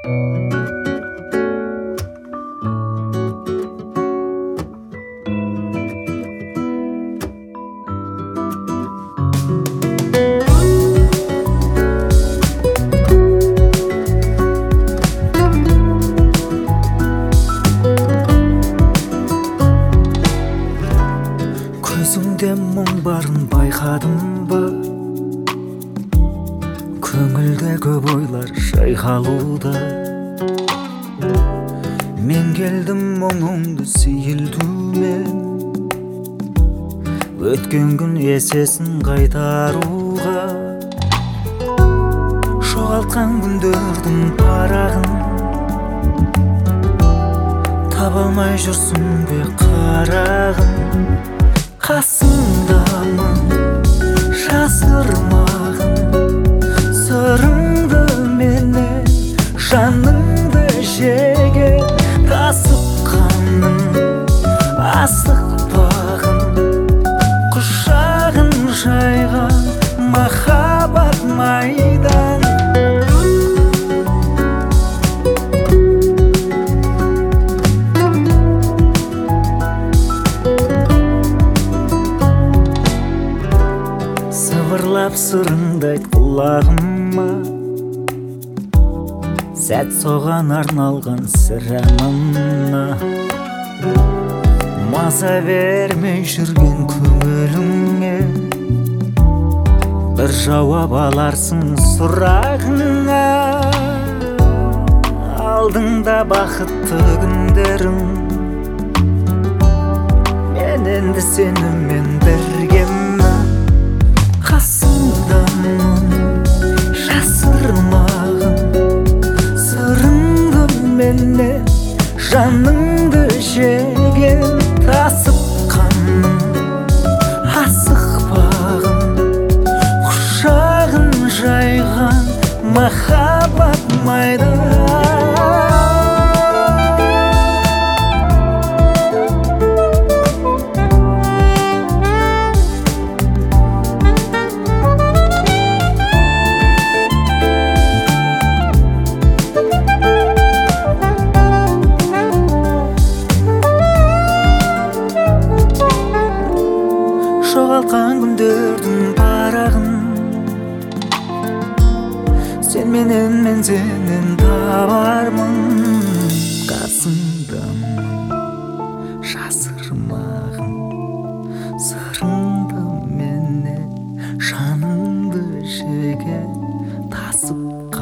Көзіңде мұң барын байқадым ба? Көңілде көп ойлар шайқалуда. Мен келдім мұңыңды сейілтумен, өткен күн есесін қайтаруға. Жоғалтқан күндердің парағын таба алмай жүрсің бе қарағым? Қасыңдамын, жасырмағын сырыңды менен, жаныңды жеге тасып қаның асықпағын, құшағын жайған махаббат майдан. Сыбырлап сырыңды айт құлағыма, сәт соған арналған сірамына. Маза бермей жүрген көңіліңе бір жауап аларсың сұрағыңа. Алдыңда бақытты күндерің, мен енді сенімен біргемін. Қасыңдамын, жасырмағын сырыңды менен, жаныңды жеген тасып қаның асықпағын, құшағын жайған махаббат майдан. Жоғалтқан күндердің парағын сен менен, мен сенен табармын. Қасыңдамын, жасырмағын сырыңды менен, жаныңды жеге тасып